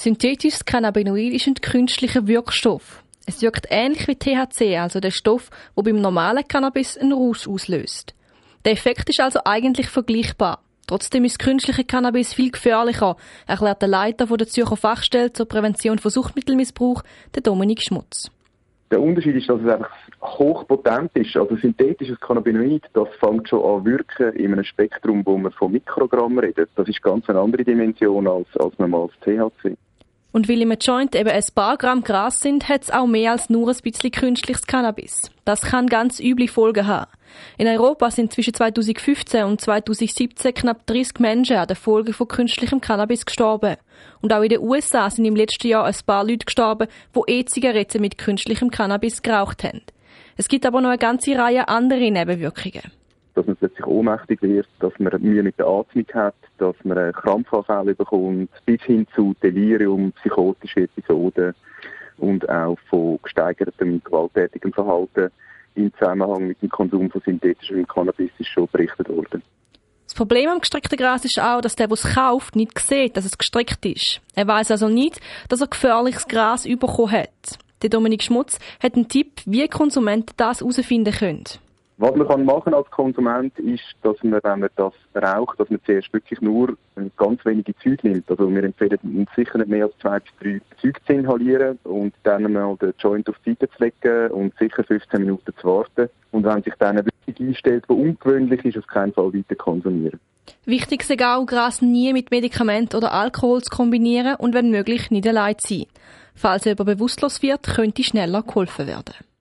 Synthetisches Cannabinoid ist ein künstlicher Wirkstoff. Es wirkt ähnlich wie THC, also der Stoff, der beim normalen Cannabis einen Rausch auslöst. Der Effekt ist also eigentlich vergleichbar. Trotzdem ist künstliche Cannabis viel gefährlicher, erklärt der Leiter der Zürcher Fachstelle zur Prävention von Suchtmittelmissbrauch, der Dominik Schmutz. Der Unterschied ist, dass es einfach hochpotent ist. Also synthetisches Cannabinoid, das fängt schon an wirken in einem Spektrum, wo man von Mikrogrammen redet. Das ist ganz eine andere Dimension als normales THC. Und weil im Joint eben ein paar Gramm Gras sind, hat es auch mehr als nur ein bisschen künstliches Cannabis. Das kann ganz üble Folgen haben. In Europa sind zwischen 2015 und 2017 knapp 30 Menschen an den Folgen von künstlichem Cannabis gestorben. Und auch in den USA sind im letzten Jahr ein paar Leute gestorben, die E-Zigaretten mit künstlichem Cannabis geraucht haben. Es gibt aber noch eine ganze Reihe andere Nebenwirkungen. Dass man plötzlich ohnmächtig wird, dass man Mühe mit der Atmung hat, dass man Krampfanfälle bekommt, bis hin zu Delirium, psychotische Episoden und auch von gesteigertem gewalttätigem Verhalten im Zusammenhang mit dem Konsum von synthetischem Cannabis ist schon berichtet worden. Das Problem am gestreckten Gras ist auch, dass der es kauft, nicht sieht, dass es gestreckt ist. Er weiss also nicht, dass er gefährliches Gras bekommen hat. Der Dominik Schmutz hat einen Tipp, wie Konsumenten das herausfinden können. Was man machen als Konsument ist, dass man, wenn man das raucht, dass man zuerst wirklich nur ganz wenige Züge nimmt. Also wir empfehlen sicher nicht mehr als 2 bis 3 Züge zu inhalieren und dann mal den Joint auf die Seite zu legen und sicher 15 Minuten zu warten. Und wenn sich dann eine Wirkung einstellt, die ungewöhnlich ist, auf keinen Fall weiter konsumieren. Wichtig ist auch, Gras nie mit Medikamenten oder Alkohol zu kombinieren und wenn möglich nicht allein zu sein. Falls jemand bewusstlos wird, könnte schneller geholfen werden.